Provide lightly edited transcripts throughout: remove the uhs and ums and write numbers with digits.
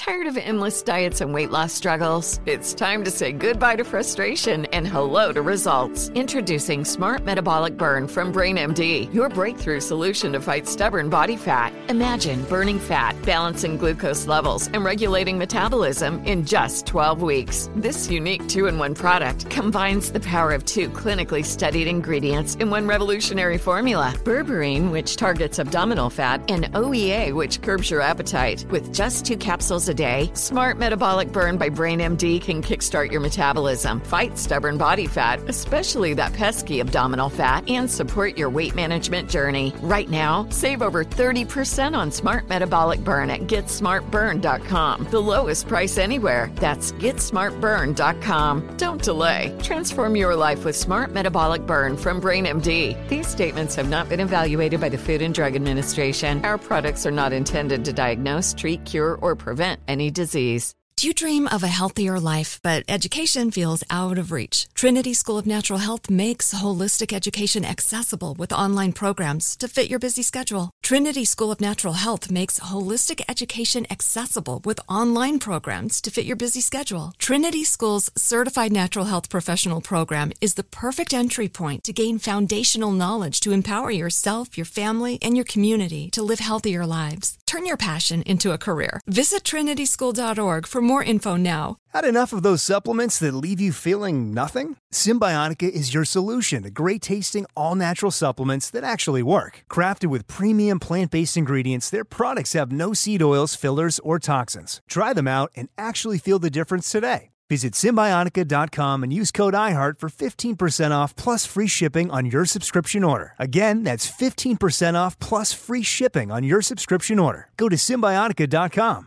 Tired of endless diets and weight loss struggles? It's time to say goodbye to frustration and hello to results. Introducing Smart Metabolic Burn from BrainMD, your breakthrough solution to fight stubborn body fat. Imagine burning fat, balancing glucose levels, and regulating metabolism in just 12 weeks. This unique 2-in-1 product combines the power of 2 clinically studied ingredients in one revolutionary formula. Berberine, which targets abdominal fat, and OEA, which curbs your appetite. With just 2 capsules a day, Smart Metabolic Burn by BrainMD can kickstart your metabolism, fight stubborn body fat, especially that pesky abdominal fat, and support your weight management journey. Right now, save over 30% on Smart Metabolic Burn at GetSmartBurn.com. The lowest price anywhere. That's GetSmartBurn.com. Don't delay. Transform your life with Smart Metabolic Burn from BrainMD. These statements have not been evaluated by the Food and Drug Administration. Our products are not intended to diagnose, treat, cure, or prevent any disease. Do you dream of a healthier life, but education feels out of reach? Trinity School of Natural Health makes holistic education accessible with online programs to fit your busy schedule. Trinity School of Natural Health makes holistic education accessible with online programs to fit your busy schedule. Trinity School's Certified Natural Health Professional Program is the perfect entry point to gain foundational knowledge to empower yourself, your family, and your community to live healthier lives. Turn your passion into a career. Visit trinityschool.org for more info now. Had enough of those supplements that leave you feeling nothing? Symbiotica is your solution to great-tasting, all-natural supplements that actually work. Crafted with premium plant-based ingredients, their products have no seed oils, fillers, or toxins. Try them out and actually feel the difference today. Visit Symbiotica.com and use code IHEART for 15% off plus free shipping on your subscription order. Again, that's 15% off plus free shipping on your subscription order. Go to Symbiotica.com,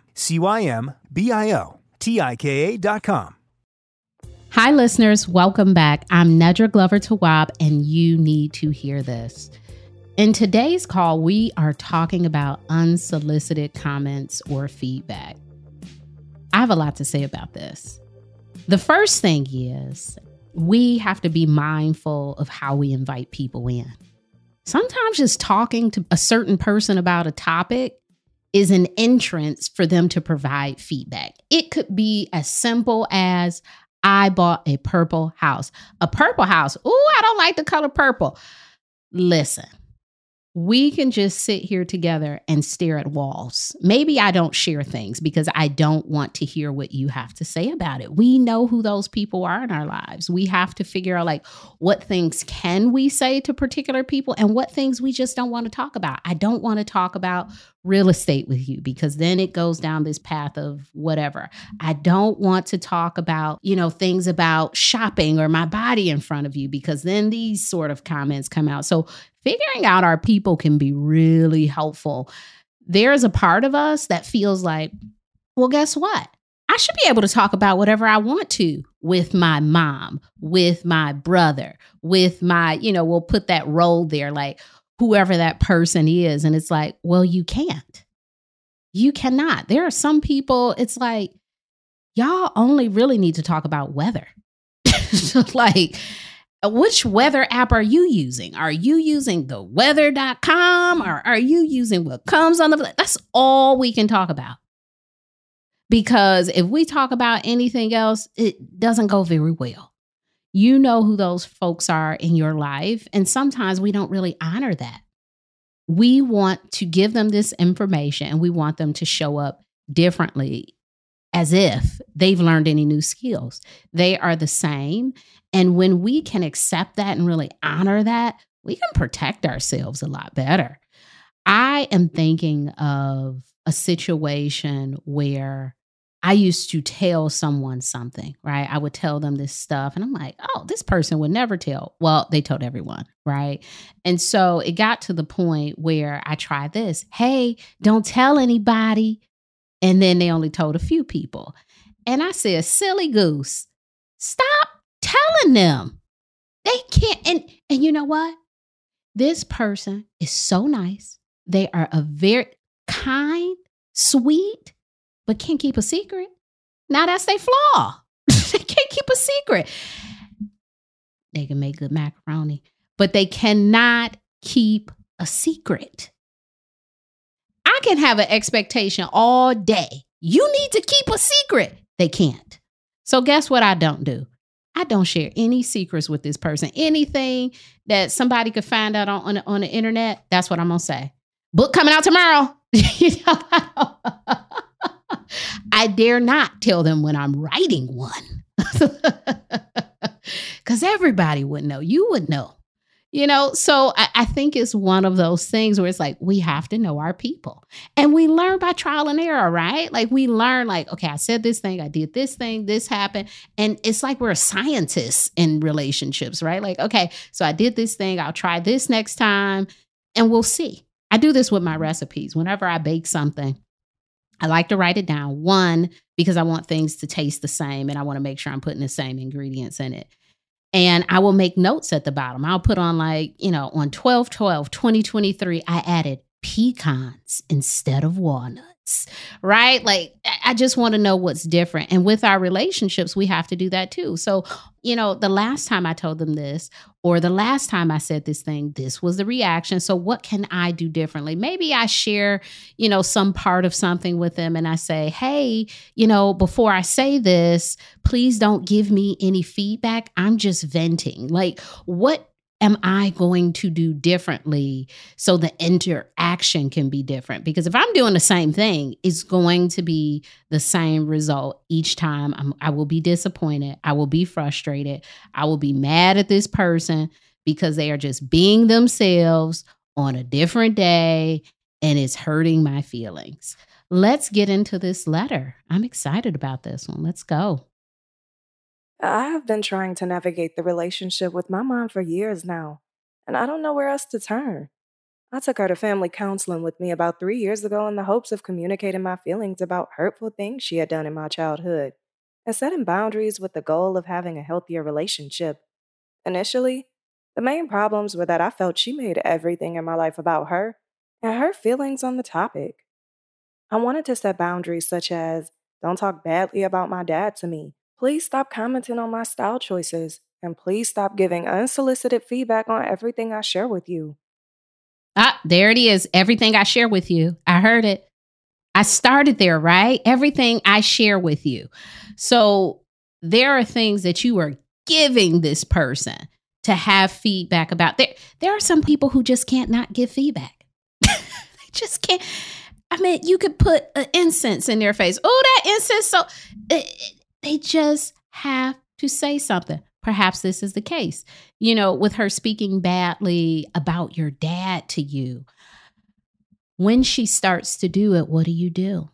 Symbiotika.com. Hi, listeners. Welcome back. I'm Nedra Glover Tawwab, and you need to hear this. In today's call, we are talking about unsolicited comments or feedback. I have a lot to say about this. The first thing is we have to be mindful of how we invite people in. Sometimes just talking to a certain person about a topic is an entrance for them to provide feedback. It could be as simple as, I bought a purple house. A purple house. Ooh, I don't like the color purple. Listen. We can just sit here together and stare at walls. Maybe I don't share things because I don't want to hear what you have to say about it. We know who those people are in our lives. We have to figure out what things can we say to particular people and what things we just don't want to talk about. I don't want to talk about real estate with you because then it goes down this path of whatever. I don't want to talk about, things about shopping or my body in front of you because then these sort of comments come out. So figuring out our people can be really helpful. There's a part of us that feels like, well, guess what? I should be able to talk about whatever I want to with my mom, with my brother, with my, we'll put that role there, like whoever that person is. And it's like, well, you can't. You cannot. There are some people, it's like, y'all only really need to talk about weather. Which weather app are you using? Are you using the weather.com or are you using what comes on the, that's all we can talk about. Because if we talk about anything else, it doesn't go very well. You know who those folks are in your life. And sometimes we don't really honor that. We want to give them this information and we want them to show up differently as if they've learned any new skills. They are the same. And when we can accept that and really honor that, we can protect ourselves a lot better. I am thinking of a situation where I used to tell someone something, right? I would tell them this stuff and I'm like, oh, this person would never tell. Well, they told everyone, right? And so it got to the point where I tried this. Hey, don't tell anybody. And then they only told a few people. And I said, silly goose, stop telling them. They can't. And you know what? This person is so nice. They are a very kind, sweet, but can't keep a secret. Now that's their flaw. They can't keep a secret. They can make good macaroni, but they cannot keep a secret. I can have an expectation all day. You need to keep a secret. They can't. So guess what I don't do? I don't share any secrets with this person. Anything that somebody could find out on the internet, that's what I'm going to say. Book coming out tomorrow. I dare not tell them when I'm writing one. Because everybody would know. You would know. So I think it's one of those things where it's like, we have to know our people. And we learn by trial and error, right? Like we learn like, okay, I said this thing, I did this thing, this happened. And it's like we're scientists in relationships, right? Like, okay, so I did this thing, I'll try this next time and we'll see. I do this with my recipes. Whenever I bake something, I like to write it down. One, because I want things to taste the same and I want to make sure I'm putting the same ingredients in it. And I will make notes at the bottom. I'll put on on 12/12/2023, I added pecans instead of walnuts, right? Like, I just want to know what's different. And with our relationships, we have to do that too. So, the last time I told them this, or the last time I said this thing, this was the reaction. So what can I do differently? Maybe I share, some part of something with them and I say, hey, before I say this, please don't give me any feedback. I'm just venting. Like, what am I going to do differently so the interaction can be different? Because if I'm doing the same thing, it's going to be the same result each time. I will be disappointed. I will be frustrated. I will be mad at this person because they are just being themselves on a different day and it's hurting my feelings. Let's get into this letter. I'm excited about this one. Let's go. I have been trying to navigate the relationship with my mom for years now, and I don't know where else to turn. I took her to family counseling with me about 3 years ago in the hopes of communicating my feelings about hurtful things she had done in my childhood and setting boundaries with the goal of having a healthier relationship. Initially, the main problems were that I felt she made everything in my life about her and her feelings on the topic. I wanted to set boundaries such as, don't talk badly about my dad to me. Please stop commenting on my style choices, and please stop giving unsolicited feedback on everything I share with you. Ah, there it is. Everything I share with you. I heard it. I started there, right? Everything I share with you. So there are things that you are giving this person to have feedback about. There are some people who just can't not give feedback. They just can't. I mean, you could put an incense in their face. Oh, that incense. So they just have to say something. Perhaps this is the case, with her speaking badly about your dad to you. When she starts to do it, what do?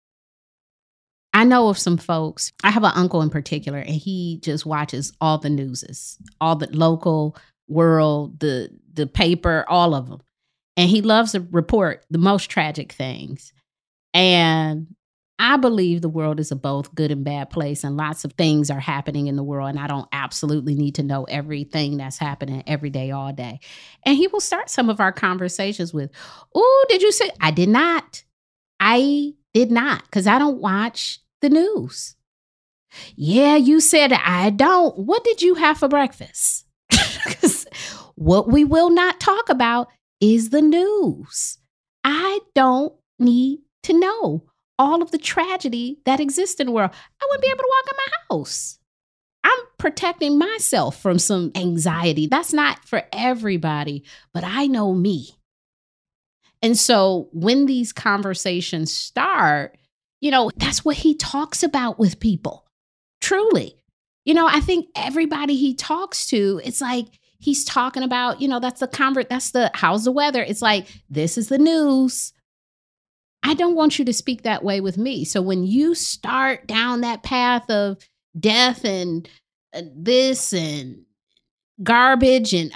I know of some folks. I have an uncle in particular, and he just watches all the newses, all the local, world, the paper, all of them. And he loves to report the most tragic things. And I believe the world is a both good and bad place, and lots of things are happening in the world, and I don't absolutely need to know everything that's happening every day, all day. And he will start some of our conversations with, oh, did you say? I did not, because I don't watch the news. Yeah, you said I don't. What did you have for breakfast? Because what we will not talk about is the news. I don't need to know all of the tragedy that exists in the world. I wouldn't be able to walk in my house. I'm protecting myself from some anxiety. That's not for everybody, but I know me. And so when these conversations start, that's what he talks about with people. Truly. I think everybody he talks to, it's like he's talking about, that's the how's the weather? It's like, this is the news. I don't want you to speak that way with me. So when you start down that path of death and this and garbage, and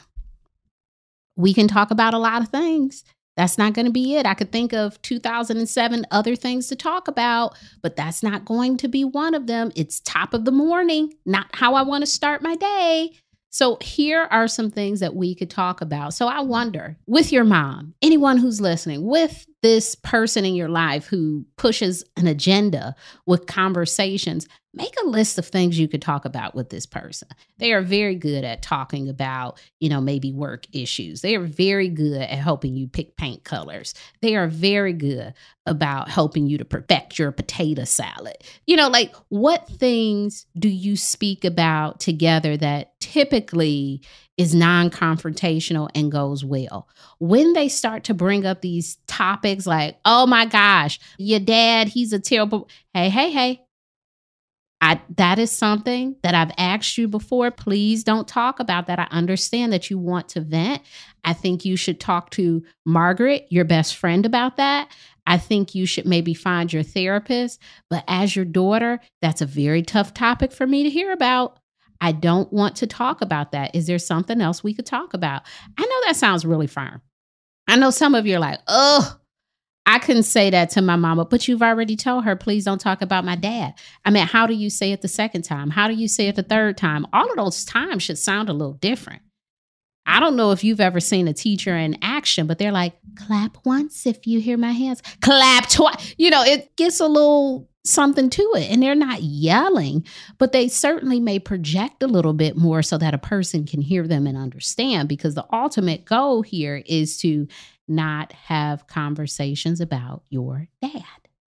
we can talk about a lot of things. That's not going to be it. I could think of 2007 other things to talk about, but that's not going to be one of them. It's top of the morning, not how I want to start my day. So here are some things that we could talk about. So I wonder, with your mom, anyone who's listening, with this person in your life who pushes an agenda with conversations, make a list of things you could talk about with this person. They are very good at talking about, maybe work issues. They are very good at helping you pick paint colors. They are very good about helping you to perfect your potato salad. What things do you speak about together that typically is non-confrontational and goes well? When they start to bring up these topics like, oh my gosh, your dad, he's a terrible, hey. That is something that I've asked you before. Please don't talk about that. I understand that you want to vent. I think you should talk to Margaret, your best friend, about that. I think you should maybe find your therapist. But as your daughter, that's a very tough topic for me to hear about. I don't want to talk about that. Is there something else we could talk about? I know that sounds really firm. I know some of you are like, oh, I couldn't say that to my mama, but you've already told her, please don't talk about my dad. I mean, how do you say it the second time? How do you say it the third time? All of those times should sound a little different. I don't know if you've ever seen a teacher in action, but they're like, clap once if you hear my hands, clap twice. It gets a little something to it. And they're not yelling, but they certainly may project a little bit more so that a person can hear them and understand, because the ultimate goal here is to not have conversations about your dad.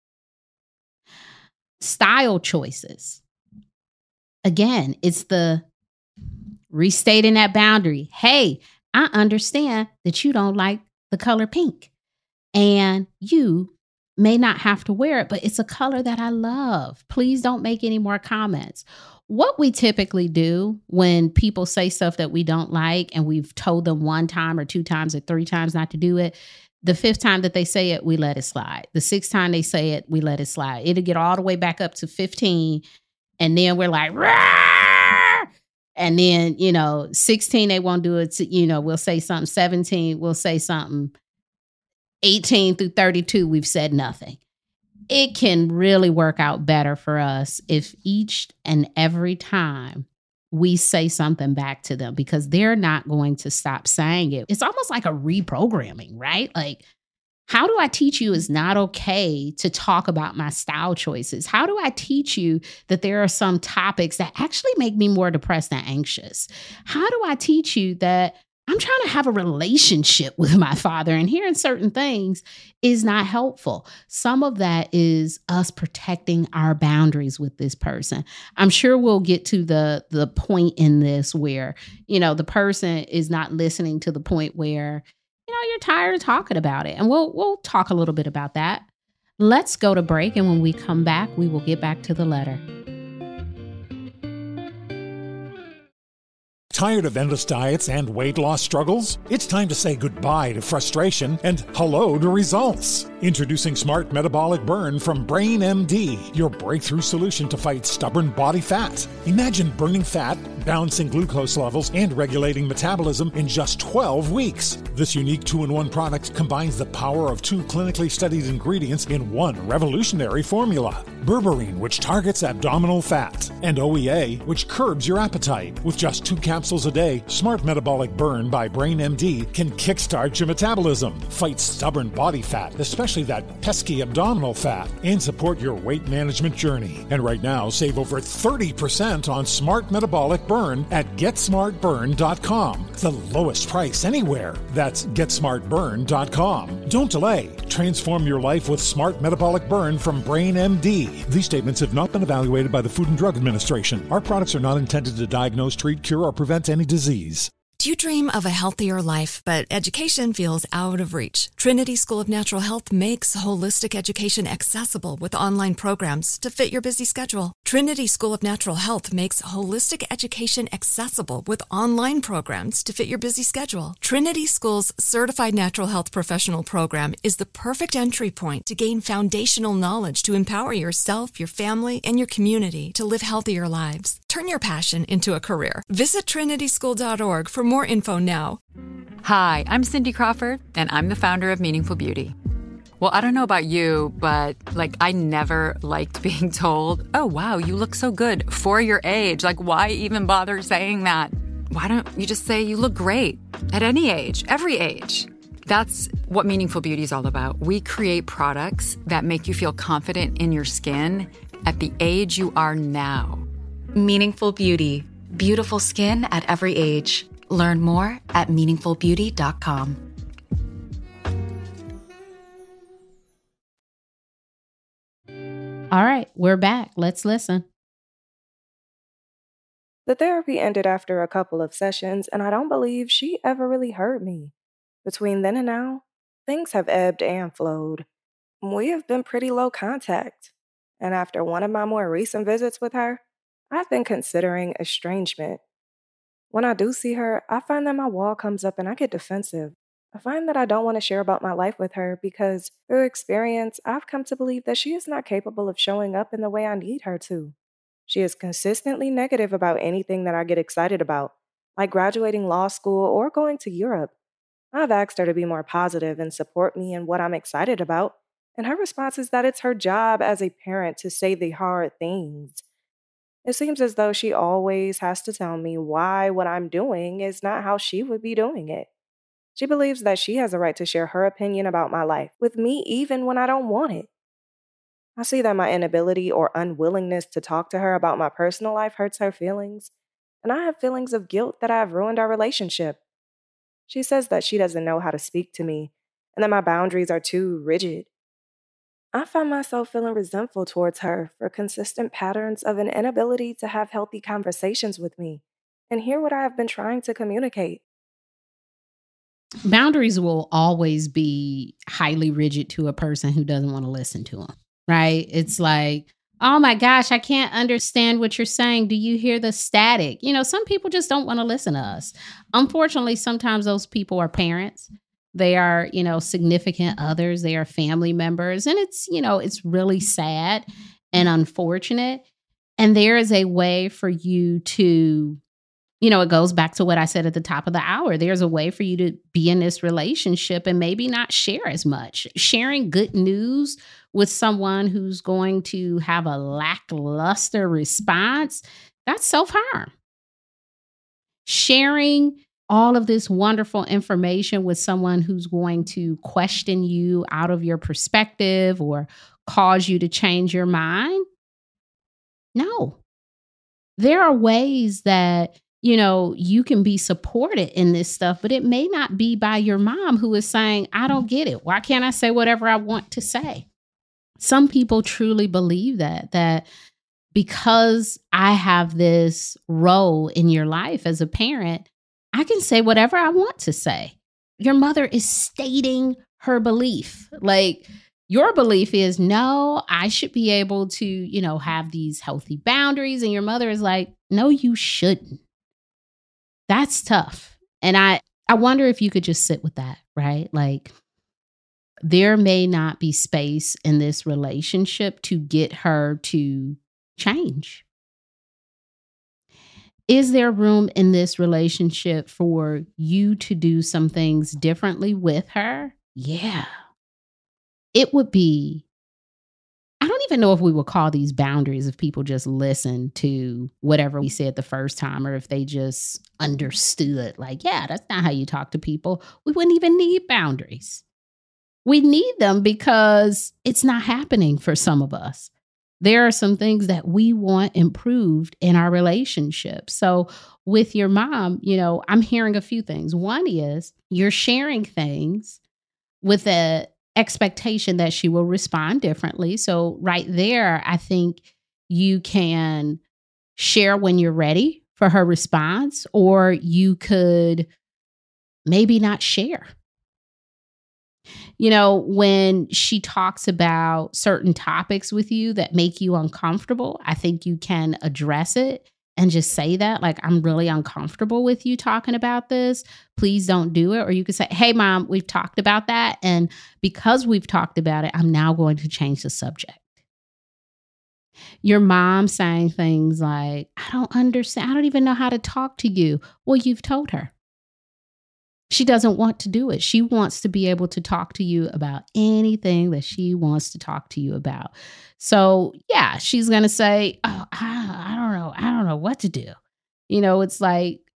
Style choices. Again, it's the restating that boundary. Hey, I understand that you don't like the color pink, and you may not have to wear it, but it's a color that I love. Please don't make any more comments. What we typically do when people say stuff that we don't like and we've told them 1 time or 2 times or 3 times not to do it, the 5th time that they say it, we let it slide. The 6th time they say it, we let it slide. It'll get all the way back up to 15. And then we're like, Rawr! And then, 16, they won't do it. We'll say something. 17, we'll say something. 18 through 32, we've said nothing. It can really work out better for us if each and every time we say something back to them, because they're not going to stop saying it. It's almost like a reprogramming, right? Like, how do I teach you it's not okay to talk about my style choices? How do I teach you that there are some topics that actually make me more depressed and anxious? How do I teach you that I'm trying to have a relationship with my father, and hearing certain things is not helpful? Some of that is us protecting our boundaries with this person. I'm sure we'll get to the point in this where, the person is not listening to the point where, you're tired of talking about it. And we'll talk a little bit about that. Let's go to break. And when we come back, we will get back to the letter. Tired of endless diets and weight loss struggles? It's time to say goodbye to frustration and hello to results. Introducing Smart Metabolic Burn from Brain MD, your breakthrough solution to fight stubborn body fat. Imagine burning fat, balancing glucose levels, and regulating metabolism in just 12 weeks. This unique 2-in-1 product combines the power of 2 clinically studied ingredients in one revolutionary formula. Berberine, which targets abdominal fat, and OEA, which curbs your appetite. With just 2 capsules a day, Smart Metabolic Burn by Brain MD can kickstart your metabolism, fight stubborn body fat, especially that pesky abdominal fat, and support your weight management journey. And right now, save over 30% on Smart Metabolic Burn at GetSmartBurn.com. The lowest price anywhere. That's GetSmartBurn.com. Don't delay. Transform your life with Smart Metabolic Burn from Brain MD. These statements have not been evaluated by the Food and Drug Administration. Our products are not intended to diagnose, treat, cure, or prevent any disease. Do you dream of a healthier life, but education feels out of reach? Trinity School of Natural Health makes holistic education accessible with online programs to fit your busy schedule. Trinity School of Natural Health makes holistic education accessible with online programs to fit your busy schedule. Trinity School's Certified Natural Health Professional Program is the perfect entry point to gain foundational knowledge to empower yourself, your family, and your community to live healthier lives. Turn your passion into a career. Visit trinityschool.org for more info now. Hi, I'm Cindy Crawford, and I'm the founder of Meaningful Beauty. Well, I don't know about you, but I never liked being told, oh, wow, you look so good for your age. Why even bother saying that? Why don't you just say you look great at any age, every age? That's what Meaningful Beauty is all about. We create products that make you feel confident in your skin at the age you are now. Meaningful Beauty. Beautiful skin at every age. Learn more at meaningfulbeauty.com. All right, we're back. Let's listen. The therapy ended after a couple of sessions, and I don't believe she ever really heard me. Between then and now, things have ebbed and flowed. We have been pretty low contact, and after one of my more recent visits with her, I've been considering estrangement. When I do see her, I find that my wall comes up and I get defensive. I find that I don't want to share about my life with her because, through experience, I've come to believe that she is not capable of showing up in the way I need her to. She is consistently negative about anything that I get excited about, like graduating law school or going to Europe. I've asked her to be more positive and support me in what I'm excited about, and her response is that it's her job as a parent to say the hard things. It seems as though she always has to tell me why what I'm doing is not how she would be doing it. She believes that she has a right to share her opinion about my life with me even when I don't want it. I see that my inability or unwillingness to talk to her about my personal life hurts her feelings, and I have feelings of guilt that I have ruined our relationship. She says that she doesn't know how to speak to me, and that my boundaries are too rigid. I find myself feeling resentful towards her for consistent patterns of an inability to have healthy conversations with me and hear what I have been trying to communicate. Boundaries will always be highly rigid to a person who doesn't want to listen to them, right? It's like, oh my gosh, I can't understand what you're saying. Do you hear the static? Some people just don't want to listen to us. Unfortunately, sometimes those people are parents. They are, significant others. They are family members. And it's really sad and unfortunate. And there is a way for you to, it goes back to what I said at the top of the hour. There's a way for you to be in this relationship and maybe not share as much. Sharing good news with someone who's going to have a lackluster response, that's self-harm. Sharing all of this wonderful information with someone who's going to question you out of your perspective or cause you to change your mind? No. There are ways that, you can be supported in this stuff, but it may not be by your mom who is saying, I don't get it. Why can't I say whatever I want to say? Some people truly believe that because I have this role in your life as a parent, I can say whatever I want to say. Your mother is stating her belief. Like, your belief is, no, I should be able to, have these healthy boundaries. And your mother is like, no, you shouldn't. That's tough. And I wonder if you could just sit with that, right? Like, there may not be space in this relationship to get her to change. Is there room in this relationship for you to do some things differently with her? Yeah. It would be, I don't even know if we would call these boundaries if people just listen to whatever we said the first time, or if they just understood, like, yeah, that's not how you talk to people. We wouldn't even need boundaries. We need them because it's not happening for some of us. There are some things that we want improved in our relationship. So with your mom, I'm hearing a few things. One is you're sharing things with a expectation that she will respond differently. So right there, I think you can share when you're ready for her response, or you could maybe not share. When she talks about certain topics with you that make you uncomfortable, I think you can address it and just say that, like, I'm really uncomfortable with you talking about this. Please don't do it. Or you could say, hey, Mom, we've talked about that. And because we've talked about it, I'm now going to change the subject. Your mom saying things like, I don't understand. I don't even know how to talk to you. Well, you've told her. She doesn't want to do it. She wants to be able to talk to you about anything that she wants to talk to you about. So, yeah, she's going to say, oh, I don't know what to do. It's like,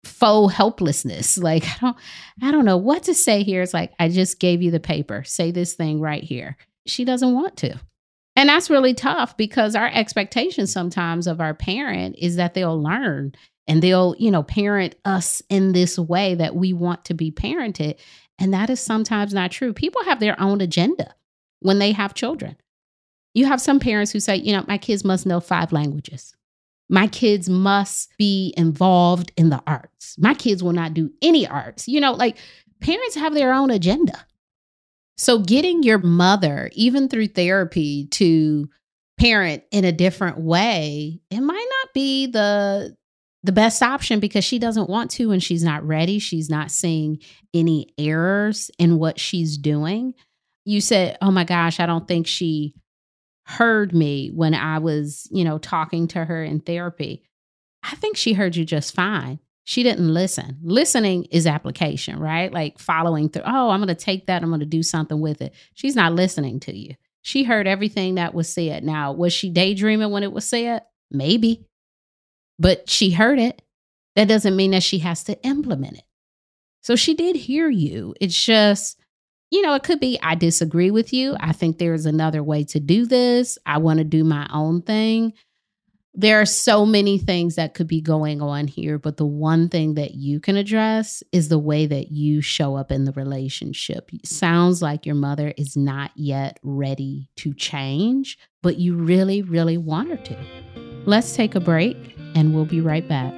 faux helplessness. Like, I don't know what to say here. It's like, I just gave you the paper. Say this thing right here. She doesn't want to. And that's really tough because our expectation sometimes of our parent is that they'll learn and they'll, parent us in this way that we want to be parented. And that is sometimes not true. People have their own agenda when they have children. You have some parents who say, my kids must know 5 languages. My kids must be involved in the arts. My kids will not do any arts. Parents have their own agenda. So getting your mother, even through therapy, to parent in a different way, it might not be the best option because she doesn't want to and she's not ready. She's not seeing any errors in what she's doing. You said, oh my gosh, I don't think she heard me when I was, talking to her in therapy. I think she heard you just fine. She didn't listen. Listening is application, right? Like following through. Oh, I'm going to take that. I'm going to do something with it. She's not listening to you. She heard everything that was said. Now, was she daydreaming when it was said? Maybe. But she heard it. That doesn't mean that she has to implement it. So she did hear you. It's just, it could be, I disagree with you. I think there's another way to do this. I want to do my own thing. There are so many things that could be going on here, but the one thing that you can address is the way that you show up in the relationship. It sounds like your mother is not yet ready to change, but you really, really want her to. Let's take a break and we'll be right back.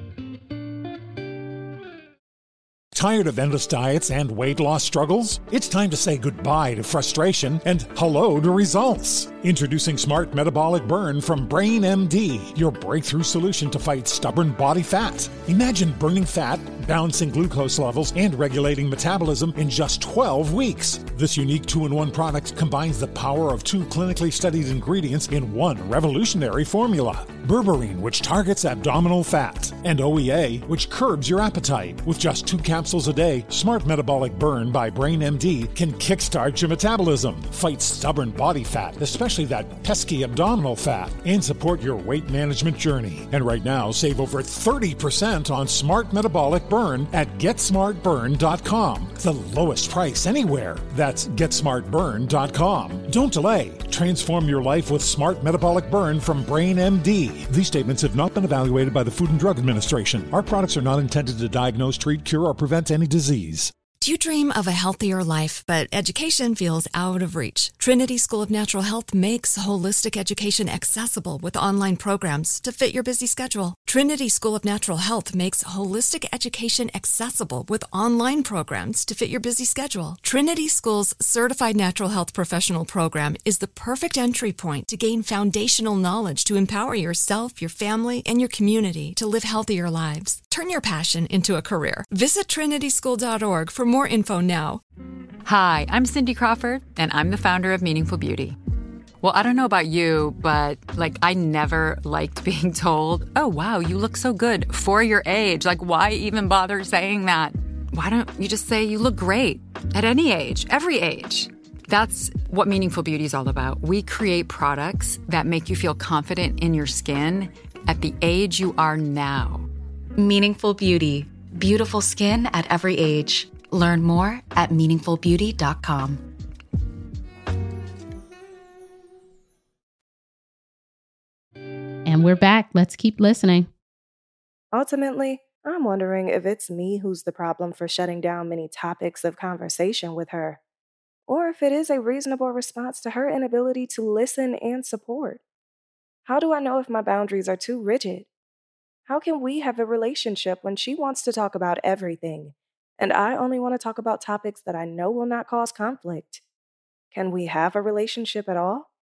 Tired of endless diets and weight loss struggles? It's time to say goodbye to frustration and hello to results. Introducing Smart Metabolic Burn from Brain MD, your breakthrough solution to fight stubborn body fat. Imagine burning fat, balancing glucose levels, and regulating metabolism in just 12 weeks. This unique 2-in-1 product combines the power of 2 clinically studied ingredients in one revolutionary formula. Berberine, which targets abdominal fat, and OEA, which curbs your appetite. With just 2 capsules a day, Smart Metabolic Burn by Brain MD can kickstart your metabolism, fight stubborn body fat, especially that pesky abdominal fat, and support your weight management journey. And right now, save over 30% on Smart Metabolic Burn at GetSmartBurn.com. The lowest price anywhere. That's GetSmartBurn.com. Don't delay. Transform your life with Smart Metabolic Burn from Brain MD. These statements have not been evaluated by the Food and Drug Administration. Our products are not intended to diagnose, treat, cure, or prevent any disease. Do you dream of a healthier life, but education feels out of reach? Trinity School of Natural Health makes holistic education accessible with online programs to fit your busy schedule. Trinity School of Natural Health makes holistic education accessible with online programs to fit your busy schedule. Trinity School's Certified Natural Health Professional Program is the perfect entry point to gain foundational knowledge to empower yourself, your family, and your community to live healthier lives. Turn your passion into a career. Visit trinityschool.org for more info now. Hi, I'm Cindy Crawford, and I'm the founder of Meaningful Beauty. Well, I don't know about you, but I never liked being told, oh, wow, you look so good for your age. Why even bother saying that? Why don't you just say you look great at any age, every age? That's what Meaningful Beauty is all about. We create products that make you feel confident in your skin at the age you are now. Meaningful Beauty. Beautiful skin at every age. Learn more at meaningfulbeauty.com. And we're back. Let's keep listening. Ultimately, I'm wondering if it's me who's the problem for shutting down many topics of conversation with her, or if it is a reasonable response to her inability to listen and support. How do I know if my boundaries are too rigid? How can we have a relationship when she wants to talk about everything, and I only want to talk about topics that I know will not cause conflict? Can we have a relationship at all?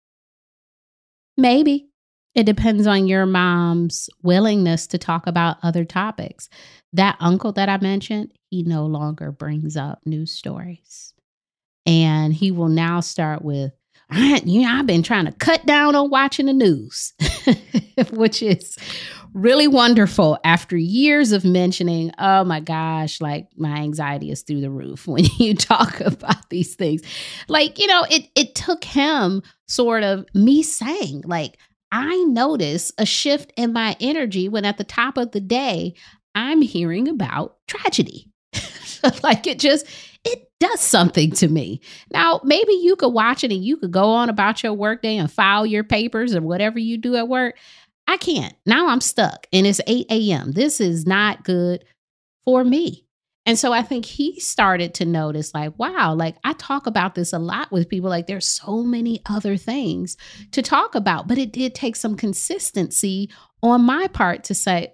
Maybe. It depends on your mom's willingness to talk about other topics. That uncle that I mentioned, he no longer brings up news stories. And he will now start with, I've been trying to cut down on watching the news, which is really wonderful after years of mentioning, oh my gosh, my anxiety is through the roof when you talk about these things. It took him sort of me saying, I notice a shift in my energy when at the top of the day, I'm hearing about tragedy. Like it does something to me. Now, maybe you could watch it and you could go on about your workday and file your papers or whatever you do at work. I can't. Now I'm stuck and it's 8 a.m. This is not good for me. And so I think he started to notice like, wow, like I talk about this a lot with people. Like there's so many other things to talk about, but it did take some consistency on my part to say,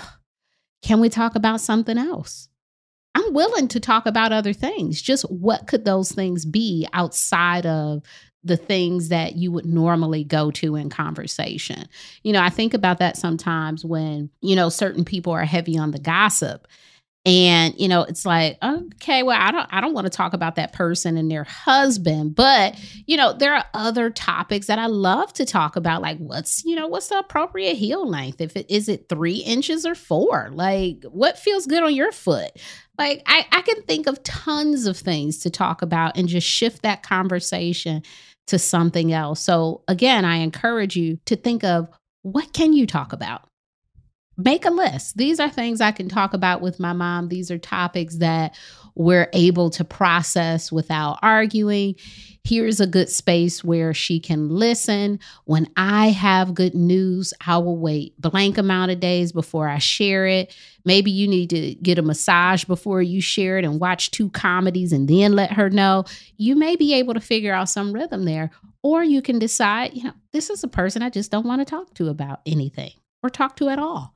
can we talk about something else? I'm willing to talk about other things. Just what could those things be outside of the things that you would normally go to in conversation? You know, I think about that sometimes when, you know, certain people are heavy on the gossip. And, you know, it's like, okay, well, I don't want to talk about that person and their husband. But, you know, there are other topics that I love to talk about. Like what's the appropriate heel length? Is it 3 inches or 4? Like what feels good on your foot? Like I can think of tons of things to talk about and just shift that conversation to something else. So again, I encourage you to think of what can you talk about? Make a list. These are things I can talk about with my mom. These are topics that we're able to process without arguing. Here's a good space where she can listen. When I have good news, I will wait blank amount of days before I share it. Maybe you need to get a massage before you share it and watch 2 comedies and then let her know. You may be able to figure out some rhythm there. Or you can decide, you know, this is a person I just don't want to talk to about anything or talk to at all.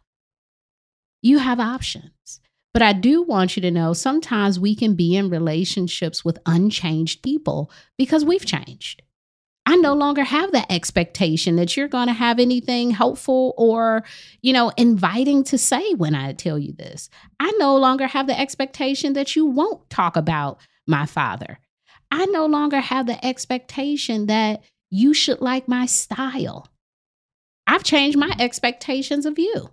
You have options. But I do want you to know sometimes we can be in relationships with unchanged people because we've changed. I no longer have that expectation that you're going to have anything helpful or, you know, inviting to say when I tell you this. I no longer have the expectation that you won't talk about my father. I no longer have the expectation that you should like my style. I've changed my expectations of you.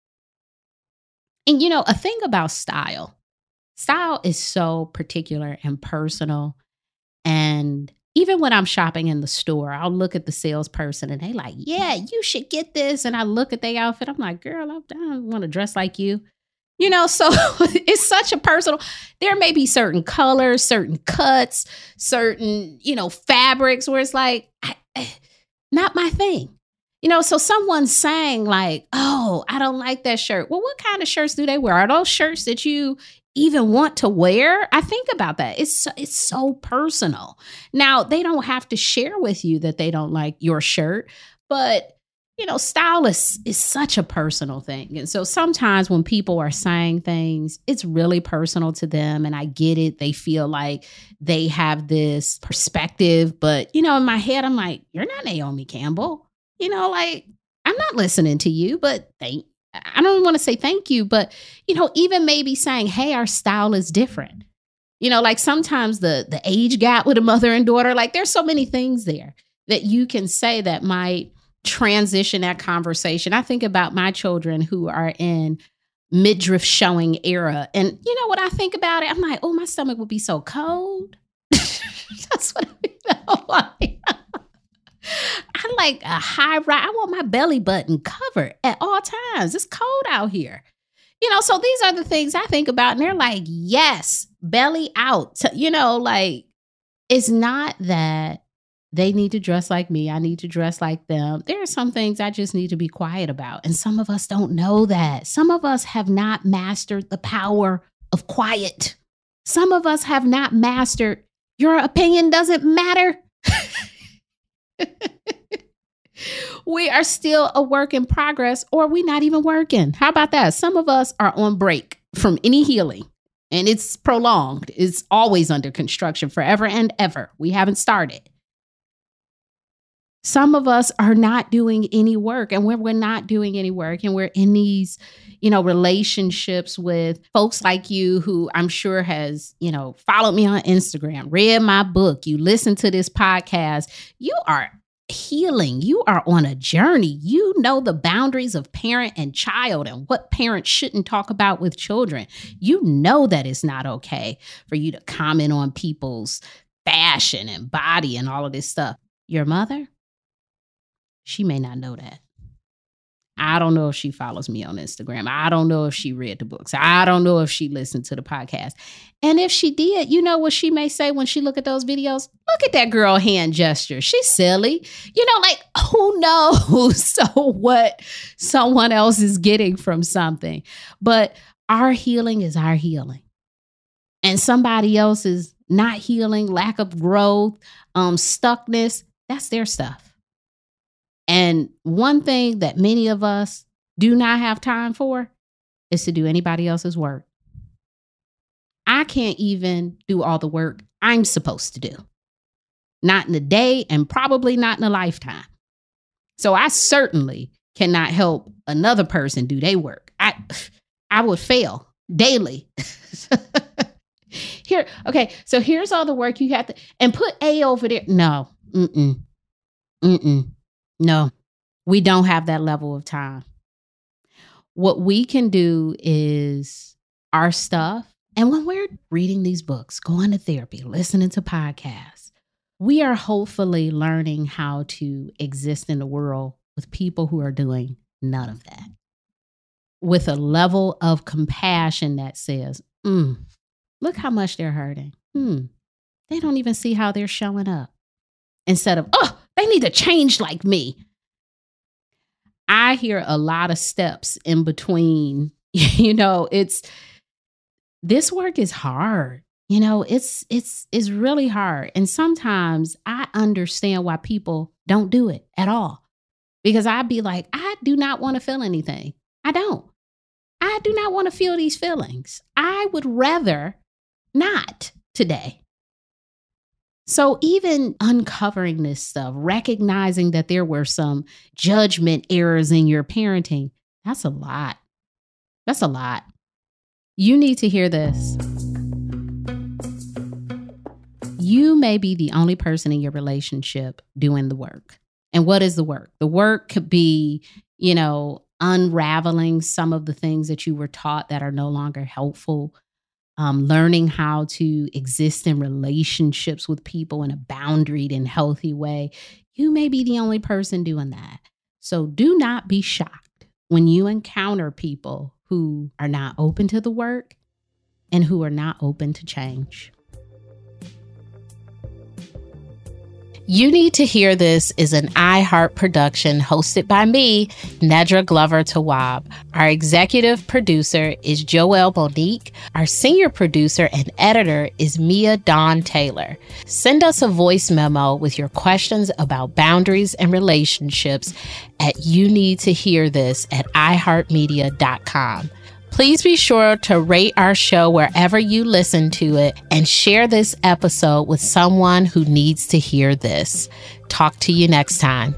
And, you know, a thing about style is so particular and personal. And even when I'm shopping in the store, I'll look at the salesperson and they like, yeah, you should get this. And I look at their outfit. I'm like, girl, I don't want to dress like you. You know, so it's such a personal, there may be certain colors, certain cuts, certain, you know, fabrics where it's like, not my thing. You know, so someone's saying like, oh, I don't like that shirt. Well, what kind of shirts do they wear? Are those shirts that you even want to wear? I think about that. It's so personal. Now, they don't have to share with you that they don't like your shirt, but, you know, style is such a personal thing. And so sometimes when people are saying things, it's really personal to them. And I get it. They feel like they have this perspective. But, you know, in my head, I'm like, you're not Naomi Campbell. You know, like, I'm not listening to you, but I don't want to say thank you, but, you know, even maybe saying, hey, our style is different. You know, like sometimes the age gap with a mother and daughter, like there's so many things there that you can say that might transition that conversation. I think about my children who are in midriff showing era. And you know what I think about it? I'm like, oh, my stomach would be so cold. That's what I feel like. I like a high rise. I want my belly button covered at all times. It's cold out here. You know, so these are the things I think about. And they're like, yes, belly out. You know, like, it's not that they need to dress like me. I need to dress like them. There are some things I just need to be quiet about. And some of us don't know that. Some of us have not mastered the power of quiet. Some of us have not mastered your opinion doesn't matter. We are still a work in progress, or we're not even working. How about that? Some of us are on break from any healing, and it's prolonged. It's always under construction forever and ever. We haven't started. Some of us are not doing any work, and when we're not doing any work and we're in these, you know, relationships with folks like you who I'm sure has, you know, followed me on Instagram, read my book, you listen to this podcast, you are healing. You are on a journey. You know the boundaries of parent and child and what parents shouldn't talk about with children. You know that it's not okay for you to comment on people's fashion and body and all of this stuff. Your mother, she may not know that. I don't know if she follows me on Instagram. I don't know if she read the books. I don't know if she listened to the podcast. And if she did, you know what she may say when she look at those videos? Look at that girl hand gesture. She's silly. You know, like, who knows so what someone else is getting from something. But our healing is our healing. And somebody else's not healing, lack of growth, stuckness, that's their stuff. And one thing that many of us do not have time for is to do anybody else's work. I can't even do all the work I'm supposed to do. Not in a day and probably not in a lifetime. So I certainly cannot help another person do their work. I would fail daily. So here's all the work you have to, and put A over there. No, no, we don't have that level of time. What we can do is our stuff. And when we're reading these books, going to therapy, listening to podcasts, we are hopefully learning how to exist in the world with people who are doing none of that. With a level of compassion that says, look how much they're hurting. They don't even see how they're showing up. Instead of, they need to change like me. I hear a lot of steps in between. This work is hard. It's really hard. And sometimes I understand why people don't do it at all. Because I'd be like, I do not want to feel anything. I do not want to feel these feelings. I would rather not today. So even uncovering this stuff, recognizing that there were some judgment errors in your parenting, that's a lot. That's a lot. You need to hear this. You may be the only person in your relationship doing the work. And what is the work? The work could be, unraveling some of the things that you were taught that are no longer helpful. Learning how to exist in relationships with people in a boundaried and healthy way. You may be the only person doing that. So do not be shocked when you encounter people who are not open to the work and who are not open to change. You Need to Hear This is an iHeart production hosted by me, Nedra Glover Tawwab. Our executive producer is Joelle Monique. Our senior producer and editor is Mia Dawn Taylor. Send us a voice memo with your questions about boundaries and relationships at youneedtohearthis@iheartmedia.com. Please be sure to rate our show wherever you listen to it and share this episode with someone who needs to hear this. Talk to you next time.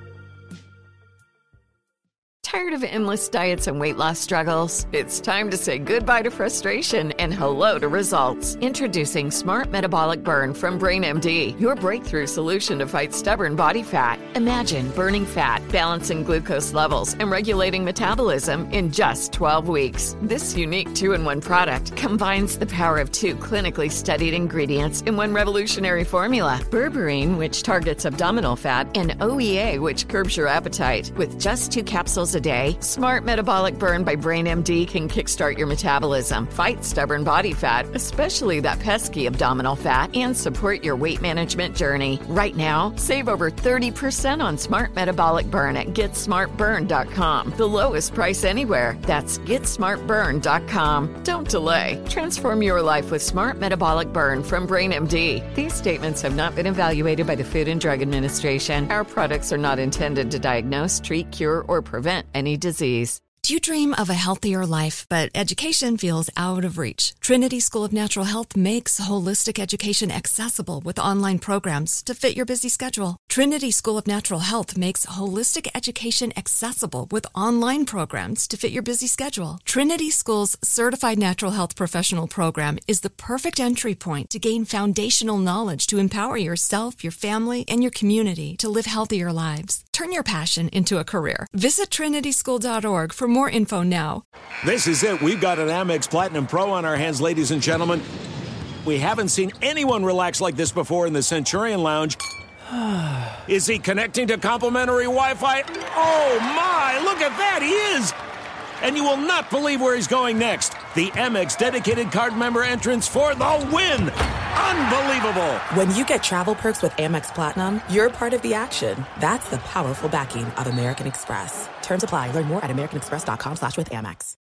Tired of endless diets and weight loss struggles? It's time to say goodbye to frustration and hello to results. Introducing Smart Metabolic Burn from BrainMD, your breakthrough solution to fight stubborn body fat. Imagine burning fat, balancing glucose levels, and regulating metabolism in just 12 weeks. This unique 2-in-1 product combines the power of 2 clinically studied ingredients in one revolutionary formula. Berberine, which targets abdominal fat, and OEA, which curbs your appetite. With just 2 capsules a day, Smart Metabolic Burn by BrainMD can kickstart your metabolism, fight stubborn body fat, especially that pesky abdominal fat, and support your weight management journey. Right now, save over 30% on Smart Metabolic Burn at GetSmartBurn.com. The lowest price anywhere. That's GetSmartBurn.com. Don't delay. Transform your life with Smart Metabolic Burn from BrainMD. These statements have not been evaluated by the Food and Drug Administration. Our products are not intended to diagnose, treat, cure, or prevent any disease. Do you dream of a healthier life, but education feels out of reach? Trinity School of Natural Health makes holistic education accessible with online programs to fit your busy schedule. Trinity School of Natural Health makes holistic education accessible with online programs to fit your busy schedule. Trinity School's Certified Natural Health Professional Program is the perfect entry point to gain foundational knowledge to empower yourself, your family, and your community to live healthier lives. Turn your passion into a career. Visit trinityschool.org for more info now. This is it. We've got an Amex Platinum Pro on our hands, ladies and gentlemen. We haven't seen anyone relax like this before in the Centurion Lounge. Is he connecting to complimentary Wi-Fi? Oh my, look at that, he is! And you will not believe where he's going next. The Amex dedicated card member entrance for the win! Unbelievable! When you get travel perks with Amex Platinum, you're part of the action. That's the powerful backing of American Express. Terms apply. Learn more at americanexpress.com/withAmex.